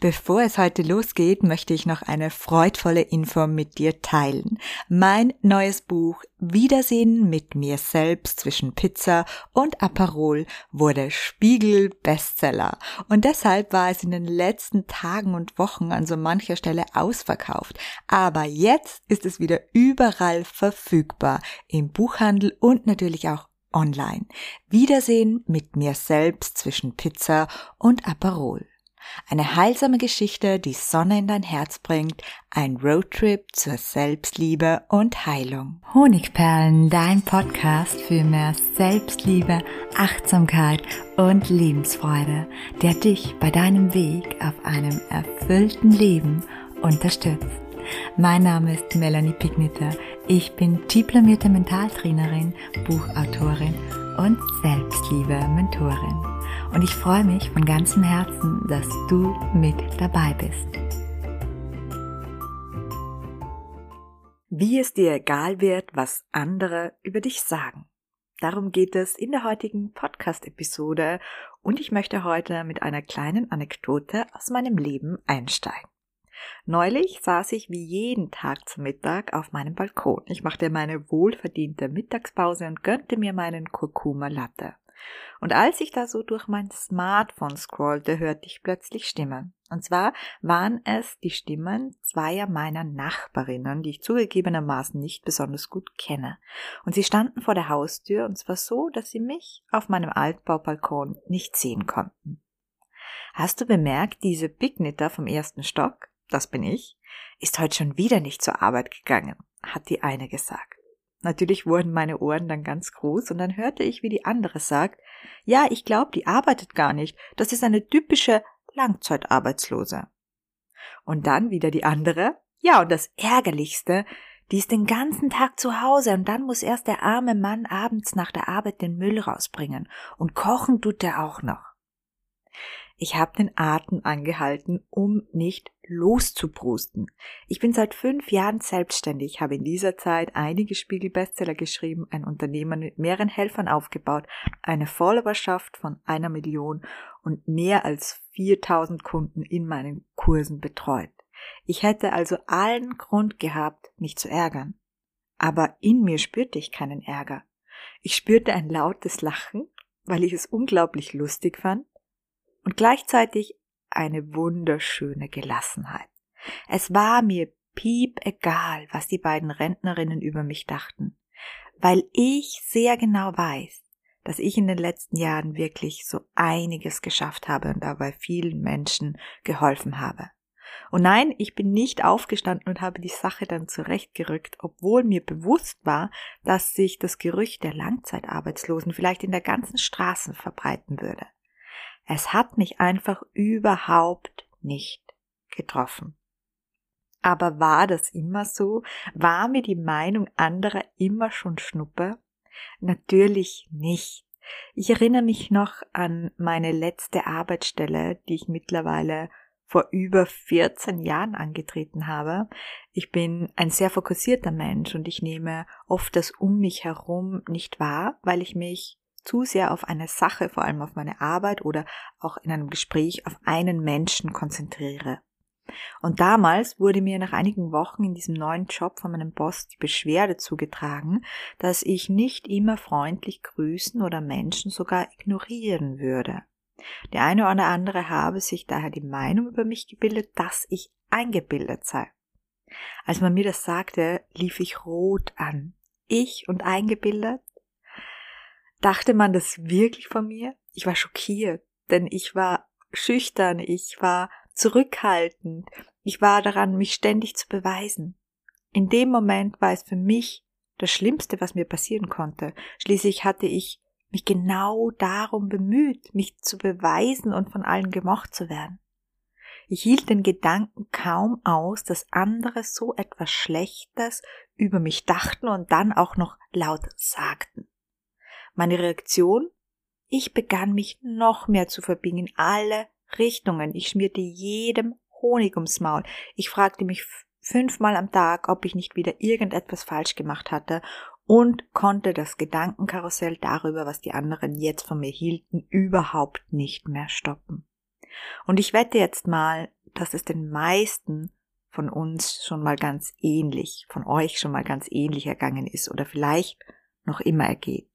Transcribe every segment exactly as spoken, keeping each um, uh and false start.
Bevor es heute losgeht, möchte ich noch eine freudvolle Info mit dir teilen. Mein neues Buch Wiedersehen mit mir selbst zwischen Pizza und Aperol wurde Spiegel-Bestseller. Und deshalb war es in den letzten Tagen und Wochen an so mancher Stelle ausverkauft. Aber jetzt ist es wieder überall verfügbar, im Buchhandel und natürlich auch online. Wiedersehen mit mir selbst zwischen Pizza und Aperol. Eine heilsame Geschichte, die Sonne in dein Herz bringt, ein Roadtrip zur Selbstliebe und Heilung. Honigperlen, dein Podcast für mehr Selbstliebe, Achtsamkeit und Lebensfreude, der dich bei deinem Weg auf einem erfüllten Leben unterstützt. Mein Name ist Melanie Pigniter. Ich bin diplomierte Mentaltrainerin, Buchautorin und Selbstliebe-Mentorin. Und ich freue mich von ganzem Herzen, dass du mit dabei bist. Wie es dir egal wird, was andere über dich sagen. Darum geht es in der heutigen Podcast-Episode und ich möchte heute mit einer kleinen Anekdote aus meinem Leben einsteigen. Neulich saß ich wie jeden Tag zum Mittag auf meinem Balkon. Ich machte meine wohlverdiente Mittagspause und gönnte mir meinen Kurkuma Latte. Und als ich da so durch mein Smartphone scrollte, hörte ich plötzlich Stimmen. Und zwar waren es die Stimmen zweier meiner Nachbarinnen, die ich zugegebenermaßen nicht besonders gut kenne. Und sie standen vor der Haustür und zwar so, dass sie mich auf meinem Altbaubalkon nicht sehen konnten. Hast du bemerkt, diese Pigniter vom ersten Stock, das bin ich, ist heute schon wieder nicht zur Arbeit gegangen, hat die eine gesagt. Natürlich wurden meine Ohren dann ganz groß und dann hörte ich, wie die andere sagt, ja, ich glaube, die arbeitet gar nicht, das ist eine typische Langzeitarbeitslose. Und dann wieder die andere, ja, und das Ärgerlichste, die ist den ganzen Tag zu Hause und dann muss erst der arme Mann abends nach der Arbeit den Müll rausbringen und kochen tut er auch noch. Ich habe den Atem angehalten, um nicht loszuprusten. Ich bin seit fünf Jahren selbstständig, habe in dieser Zeit einige Spiegel-Bestseller geschrieben, ein Unternehmen mit mehreren Helfern aufgebaut, eine Followerschaft von einer Million und mehr als viertausend Kunden in meinen Kursen betreut. Ich hätte also allen Grund gehabt, mich zu ärgern. Aber in mir spürte ich keinen Ärger. Ich spürte ein lautes Lachen, weil ich es unglaublich lustig fand. Und gleichzeitig eine wunderschöne Gelassenheit. Es war mir piep egal, was die beiden Rentnerinnen über mich dachten, weil ich sehr genau weiß, dass ich in den letzten Jahren wirklich so einiges geschafft habe und dabei vielen Menschen geholfen habe. Und nein, ich bin nicht aufgestanden und habe die Sache dann zurechtgerückt, obwohl mir bewusst war, dass sich das Gerücht der Langzeitarbeitslosen vielleicht in der ganzen Straße verbreiten würde. Es hat mich einfach überhaupt nicht getroffen. Aber war das immer so? War mir die Meinung anderer immer schon Schnuppe? Natürlich nicht. Ich erinnere mich noch an meine letzte Arbeitsstelle, die ich mittlerweile vor über vierzehn Jahren angetreten habe. Ich bin ein sehr fokussierter Mensch und ich nehme oft das um mich herum nicht wahr, weil ich mich zu sehr auf eine Sache, vor allem auf meine Arbeit oder auch in einem Gespräch auf einen Menschen konzentriere. Und damals wurde mir nach einigen Wochen in diesem neuen Job von meinem Boss die Beschwerde zugetragen, dass ich nicht immer freundlich grüßen oder Menschen sogar ignorieren würde. Der eine oder andere habe sich daher die Meinung über mich gebildet, dass ich eingebildet sei. Als man mir das sagte, lief ich rot an. Ich und eingebildet? Dachte man das wirklich von mir? Ich war schockiert, denn ich war schüchtern, ich war zurückhaltend, ich war daran, mich ständig zu beweisen. In dem Moment war es für mich das Schlimmste, was mir passieren konnte. Schließlich hatte ich mich genau darum bemüht, mich zu beweisen und von allen gemocht zu werden. Ich hielt den Gedanken kaum aus, dass andere so etwas Schlechtes über mich dachten und dann auch noch laut sagten. Meine Reaktion? Ich begann mich noch mehr zu verbiegen in alle Richtungen. Ich schmierte jedem Honig ums Maul. Ich fragte mich fünfmal am Tag, ob ich nicht wieder irgendetwas falsch gemacht hatte und konnte das Gedankenkarussell darüber, was die anderen jetzt von mir hielten, überhaupt nicht mehr stoppen. Und ich wette jetzt mal, dass es den meisten von uns schon mal ganz ähnlich, von euch schon mal ganz ähnlich ergangen ist oder vielleicht noch immer ergeht.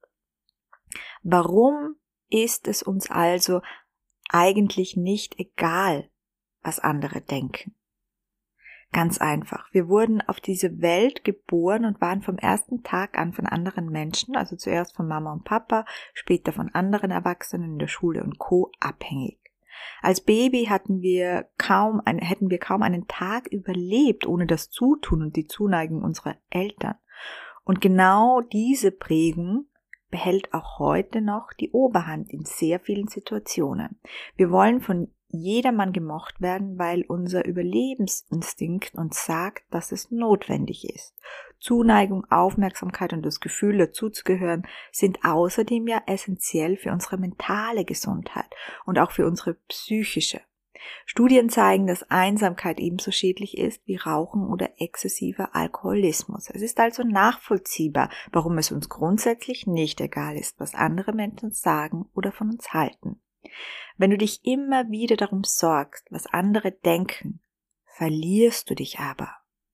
Warum ist es uns also eigentlich nicht egal, was andere denken? Ganz einfach. Wir wurden auf diese Welt geboren und waren vom ersten Tag an von anderen Menschen, also zuerst von Mama und Papa, später von anderen Erwachsenen in der Schule und Co. abhängig. Als Baby hatten wir kaum ein, hätten wir kaum einen Tag überlebt, ohne das Zutun und die Zuneigung unserer Eltern. Und genau diese Prägung behält auch heute noch die Oberhand in sehr vielen Situationen. Wir wollen von jedermann gemocht werden, weil unser Überlebensinstinkt uns sagt, dass es notwendig ist. Zuneigung, Aufmerksamkeit und das Gefühl, dazuzugehören, sind außerdem ja essentiell für unsere mentale Gesundheit und auch für unsere psychische. Studien zeigen, dass Einsamkeit ebenso schädlich ist wie Rauchen oder exzessiver Alkoholismus. Es ist also nachvollziehbar, warum es uns grundsätzlich nicht egal ist, was andere Menschen sagen oder von uns halten. Wenn du dich immer wieder darum sorgst, was andere denken, verlierst du dich aber.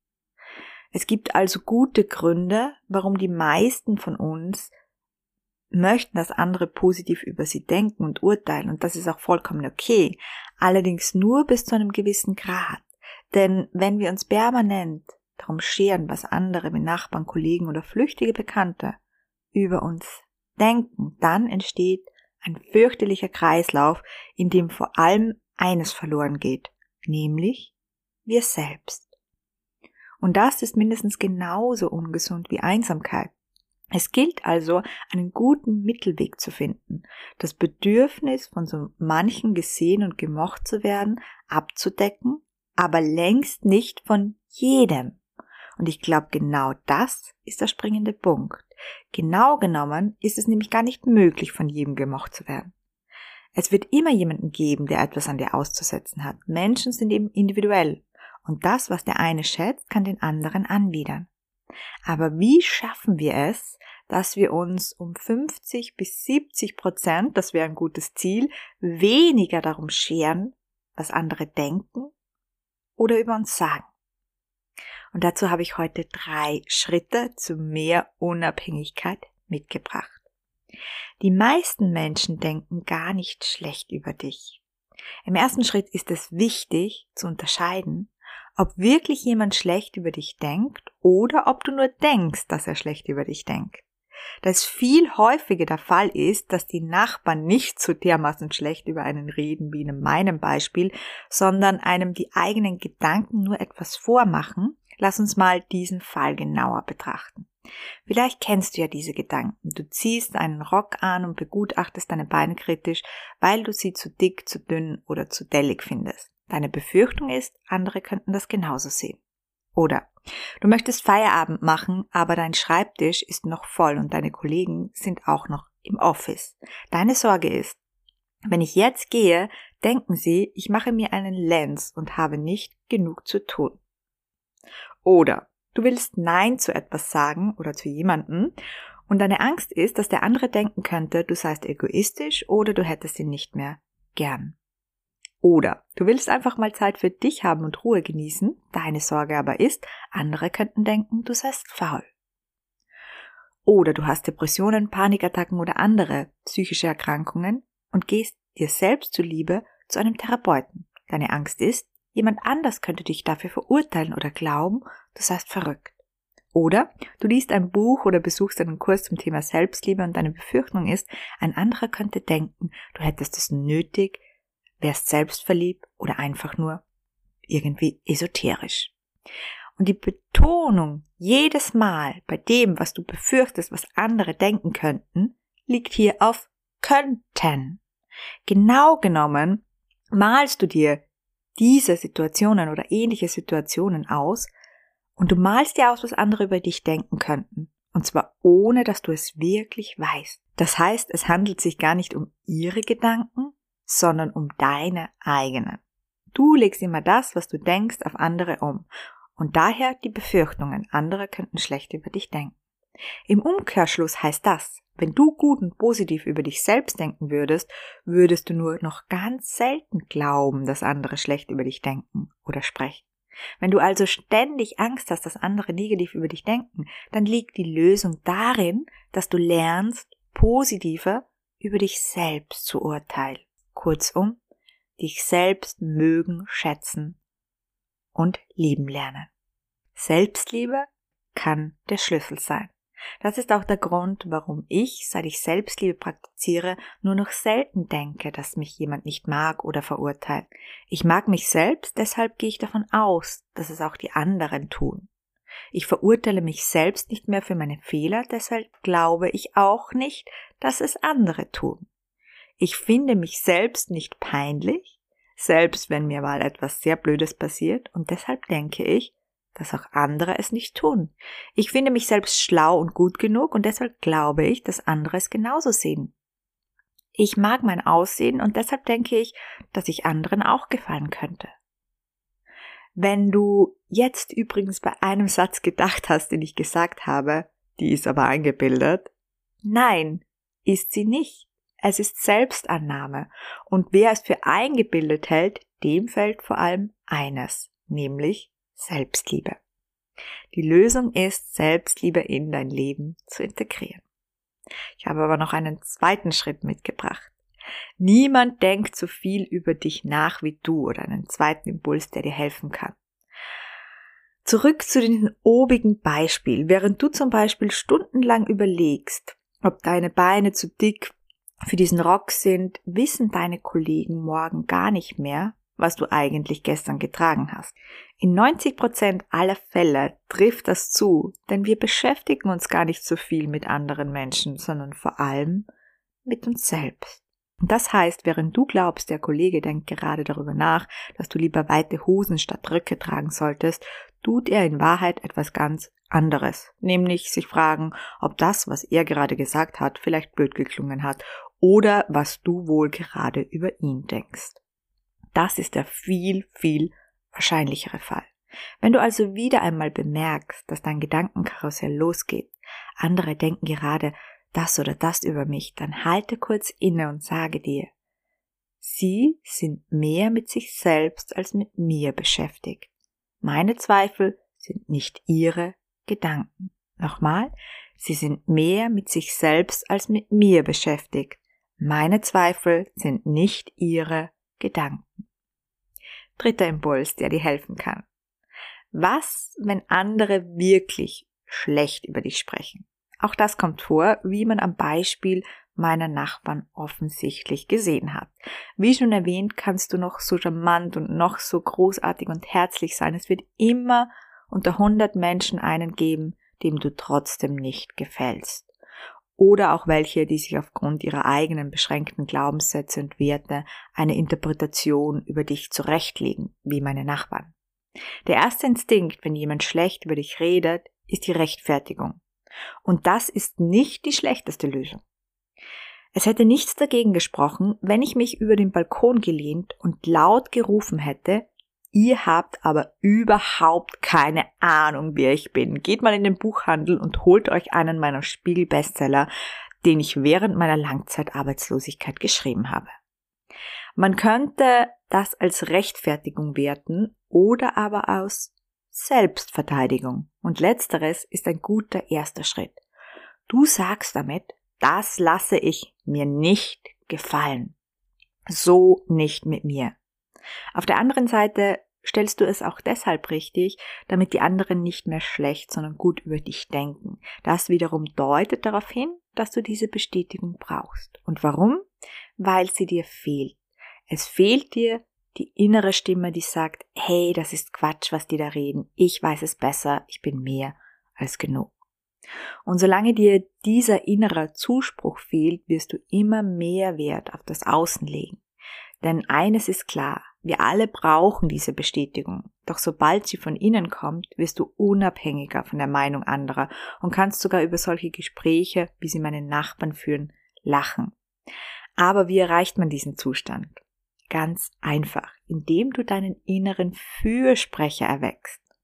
Es gibt also gute Gründe, warum die meisten von uns möchten, dass andere positiv über sie denken und urteilen, und das ist auch vollkommen okay, allerdings nur bis zu einem gewissen Grad. Denn wenn wir uns permanent darum scheren, was andere wie Nachbarn, Kollegen oder flüchtige Bekannte über uns denken, dann entsteht ein fürchterlicher Kreislauf, in dem vor allem eines verloren geht, nämlich wir selbst. Und das ist mindestens genauso ungesund wie Einsamkeit. Es gilt also, einen guten Mittelweg zu finden, das Bedürfnis von so manchen gesehen und gemocht zu werden, abzudecken, aber längst nicht von jedem. Und ich glaube, genau das ist der springende Punkt. Genau genommen ist es nämlich gar nicht möglich, von jedem gemocht zu werden. Es wird immer jemanden geben, der etwas an dir auszusetzen hat. Menschen sind eben individuell. Und das, was der eine schätzt, kann den anderen anwidern. Aber wie schaffen wir es, dass wir uns um fünfzig bis siebzig Prozent, das wäre ein gutes Ziel, weniger darum scheren, was andere denken oder über uns sagen? Und dazu habe ich heute drei Schritte zu mehr Unabhängigkeit mitgebracht. Die meisten Menschen denken gar nicht schlecht über dich. Im ersten Schritt ist es wichtig zu unterscheiden, ob wirklich jemand schlecht über dich denkt oder ob du nur denkst, dass er schlecht über dich denkt. Da es viel häufiger der Fall ist, dass die Nachbarn nicht so dermaßen schlecht über einen reden wie in meinem Beispiel, sondern einem die eigenen Gedanken nur etwas vormachen, lass uns mal diesen Fall genauer betrachten. Vielleicht kennst du ja diese Gedanken. Du ziehst einen Rock an und begutachtest deine Beine kritisch, weil du sie zu dick, zu dünn oder zu dellig findest. Deine Befürchtung ist, andere könnten das genauso sehen. Oder du möchtest Feierabend machen, aber dein Schreibtisch ist noch voll und deine Kollegen sind auch noch im Office. Deine Sorge ist, wenn ich jetzt gehe, denken sie, ich mache mir einen Lenz und habe nicht genug zu tun. Oder du willst Nein zu etwas sagen oder zu jemandem und deine Angst ist, dass der andere denken könnte, du seist egoistisch oder du hättest ihn nicht mehr gern. Oder du willst einfach mal Zeit für dich haben und Ruhe genießen, deine Sorge aber ist, andere könnten denken, du seist faul. Oder du hast Depressionen, Panikattacken oder andere psychische Erkrankungen und gehst dir selbst zuliebe zu einem Therapeuten. Deine Angst ist, jemand anders könnte dich dafür verurteilen oder glauben, du seist verrückt. Oder du liest ein Buch oder besuchst einen Kurs zum Thema Selbstliebe und deine Befürchtung ist, ein anderer könnte denken, du hättest es nötig, wärst selbstverliebt oder einfach nur irgendwie esoterisch. Und die Betonung jedes Mal bei dem, was du befürchtest, was andere denken könnten, liegt hier auf könnten. Genau genommen malst du dir diese Situationen oder ähnliche Situationen aus und du malst dir aus, was andere über dich denken könnten. Und zwar ohne, dass du es wirklich weißt. Das heißt, es handelt sich gar nicht um ihre Gedanken, sondern um deine eigenen. Du legst immer das, was du denkst, auf andere um. Und daher die Befürchtungen, andere könnten schlecht über dich denken. Im Umkehrschluss heißt das, Wenn du gut und positiv über dich selbst denken würdest, würdest du nur noch ganz selten glauben, dass andere schlecht über dich denken oder sprechen. Wenn du also ständig Angst hast, dass andere negativ über dich denken, dann liegt die Lösung darin, dass du lernst, positiver über dich selbst zu urteilen. Kurzum, dich selbst mögen, schätzen und lieben lernen. Selbstliebe kann der Schlüssel sein. Das ist auch der Grund, warum ich, seit ich Selbstliebe praktiziere, nur noch selten denke, dass mich jemand nicht mag oder verurteilt. Ich mag mich selbst, deshalb gehe ich davon aus, dass es auch die anderen tun. Ich verurteile mich selbst nicht mehr für meine Fehler, deshalb glaube ich auch nicht, dass es andere tun. Ich finde mich selbst nicht peinlich, selbst wenn mir mal etwas sehr Blödes passiert, und deshalb denke ich, dass auch andere es nicht tun. Ich finde mich selbst schlau und gut genug und deshalb glaube ich, dass andere es genauso sehen. Ich mag mein Aussehen und deshalb denke ich, dass ich anderen auch gefallen könnte. Wenn du jetzt übrigens bei einem Satz gedacht hast, den ich gesagt habe, die ist aber eingebildet, nein, ist sie nicht. Es ist Selbstannahme und wer es für eingebildet hält, dem fällt vor allem eines, nämlich Selbstliebe. Die Lösung ist, Selbstliebe in dein Leben zu integrieren. Ich habe aber noch einen zweiten Schritt mitgebracht. Niemand denkt so viel über dich nach wie du oder einen zweiten Impuls, der dir helfen kann. Zurück zu dem obigen Beispiel. Während du zum Beispiel stundenlang überlegst, ob deine Beine zu dick für diesen Rock sind, wissen deine Kollegen morgen gar nicht mehr, was du eigentlich gestern getragen hast. In neunzig Prozent aller Fälle trifft das zu, denn wir beschäftigen uns gar nicht so viel mit anderen Menschen, sondern vor allem mit uns selbst. Und das heißt, während du glaubst, der Kollege denkt gerade darüber nach, dass du lieber weite Hosen statt Röcke tragen solltest, tut er in Wahrheit etwas ganz anderes, nämlich sich fragen, ob das, was er gerade gesagt hat, vielleicht blöd geklungen hat oder was du wohl gerade über ihn denkst. Das ist der viel, viel wahrscheinlichere Fall. Wenn du also wieder einmal bemerkst, dass dein Gedankenkarussell losgeht, andere denken gerade das oder das über mich, dann halte kurz inne und sage dir, sie sind mehr mit sich selbst als mit mir beschäftigt. Meine Zweifel sind nicht ihre Gedanken. Nochmal, sie sind mehr mit sich selbst als mit mir beschäftigt. Meine Zweifel sind nicht ihre Gedanken. Dritter Impuls, der dir helfen kann. Was, wenn andere wirklich schlecht über dich sprechen? Auch das kommt vor, wie man am Beispiel meiner Nachbarn offensichtlich gesehen hat. Wie schon erwähnt, kannst du noch so charmant und noch so großartig und herzlich sein. Es wird immer unter hundert Menschen einen geben, dem du trotzdem nicht gefällst. Oder auch welche, die sich aufgrund ihrer eigenen beschränkten Glaubenssätze und Werte eine Interpretation über dich zurechtlegen, wie meine Nachbarn. Der erste Instinkt, wenn jemand schlecht über dich redet, ist die Rechtfertigung. Und das ist nicht die schlechteste Lösung. Es hätte nichts dagegen gesprochen, wenn ich mich über den Balkon gelehnt und laut gerufen hätte, ihr habt aber überhaupt keine Ahnung, wer ich bin. Geht mal in den Buchhandel und holt euch einen meiner Spiegel-Bestseller, den ich während meiner Langzeitarbeitslosigkeit geschrieben habe. Man könnte das als Rechtfertigung werten oder aber aus Selbstverteidigung. Und letzteres ist ein guter erster Schritt. Du sagst damit, das lasse ich mir nicht gefallen. So nicht mit mir. Auf der anderen Seite stellst du es auch deshalb richtig, damit die anderen nicht mehr schlecht, sondern gut über dich denken. Das wiederum deutet darauf hin, dass du diese Bestätigung brauchst. Und warum? Weil sie dir fehlt. Es fehlt dir die innere Stimme, die sagt, hey, das ist Quatsch, was die da reden. Ich weiß es besser, ich bin mehr als genug. Und solange dir dieser innere Zuspruch fehlt, wirst du immer mehr Wert auf das Außen legen. Denn eines ist klar, wir alle brauchen diese Bestätigung. Doch sobald sie von innen kommt, wirst du unabhängiger von der Meinung anderer und kannst sogar über solche Gespräche, wie sie meine Nachbarn führen, lachen. Aber wie erreicht man diesen Zustand? Ganz einfach, indem du deinen inneren Fürsprecher erweckst.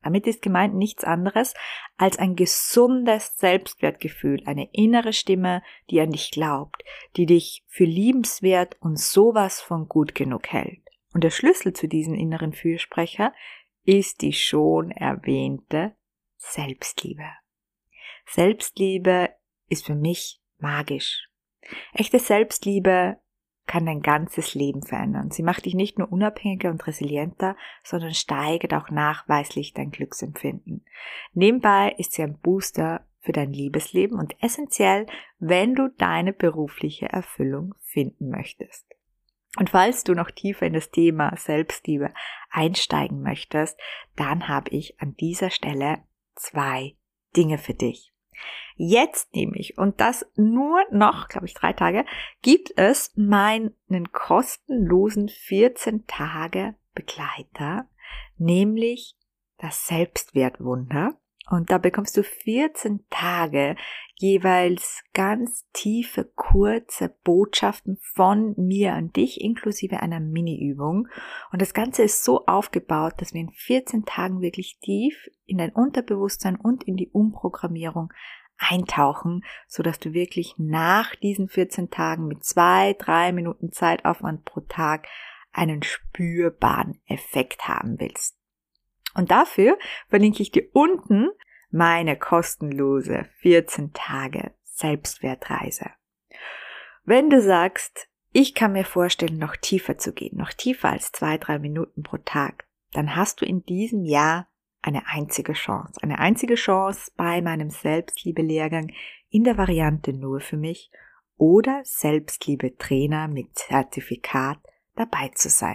Damit ist gemeint nichts anderes als ein gesundes Selbstwertgefühl, eine innere Stimme, die an dich glaubt, die dich für liebenswert und sowas von gut genug hält. Und der Schlüssel zu diesem inneren Fürsprecher ist die schon erwähnte Selbstliebe. Selbstliebe ist für mich magisch. Echte Selbstliebe kann dein ganzes Leben verändern. Sie macht dich nicht nur unabhängiger und resilienter, sondern steigert auch nachweislich dein Glücksempfinden. Nebenbei ist sie ein Booster für dein Liebesleben und essentiell, wenn du deine berufliche Erfüllung finden möchtest. Und falls du noch tiefer in das Thema Selbstliebe einsteigen möchtest, dann habe ich an dieser Stelle zwei Dinge für dich. Jetzt nämlich, und das nur noch, glaube ich, drei Tage, gibt es meinen kostenlosen vierzehn Tage Begleiter, nämlich das Selbstwertwunder. Und da bekommst du vierzehn Tage jeweils ganz tiefe, kurze Botschaften von mir an dich, inklusive einer Mini-Übung. Und das Ganze ist so aufgebaut, dass wir in vierzehn Tagen wirklich tief in dein Unterbewusstsein und in die Umprogrammierung eintauchen, sodass du wirklich nach diesen vierzehn Tagen mit zwei, drei Minuten Zeitaufwand pro Tag einen spürbaren Effekt haben willst. Und dafür verlinke ich dir unten meine kostenlose vierzehn Tage Selbstwertreise. Wenn du sagst, ich kann mir vorstellen, noch tiefer zu gehen, noch tiefer als zwei, drei Minuten pro Tag, dann hast du in diesem Jahr eine einzige Chance. Eine einzige Chance bei meinem Selbstliebe-Lehrgang in der Variante nur für mich oder Selbstliebe-Trainer mit Zertifikat dabei zu sein.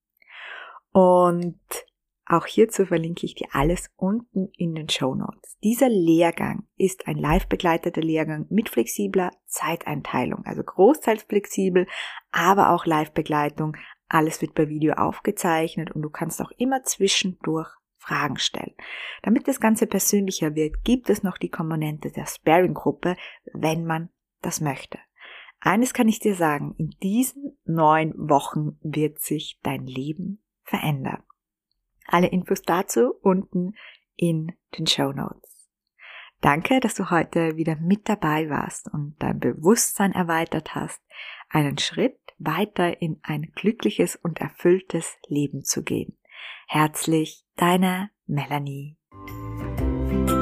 Und auch hierzu verlinke ich dir alles unten in den Shownotes. Dieser Lehrgang ist ein live begleiteter Lehrgang mit flexibler Zeiteinteilung, also großteils flexibel, aber auch Live-Begleitung. Alles wird per Video aufgezeichnet und du kannst auch immer zwischendurch Fragen stellen. Damit das Ganze persönlicher wird, gibt es noch die Komponente der Sparing-Gruppe, wenn man das möchte. Eines kann ich dir sagen, in diesen neun Wochen wird sich dein Leben verändern. Alle Infos dazu unten in den Shownotes. Danke, dass du heute wieder mit dabei warst und dein Bewusstsein erweitert hast, einen Schritt weiter in ein glückliches und erfülltes Leben zu gehen. Herzlich, deine Melanie.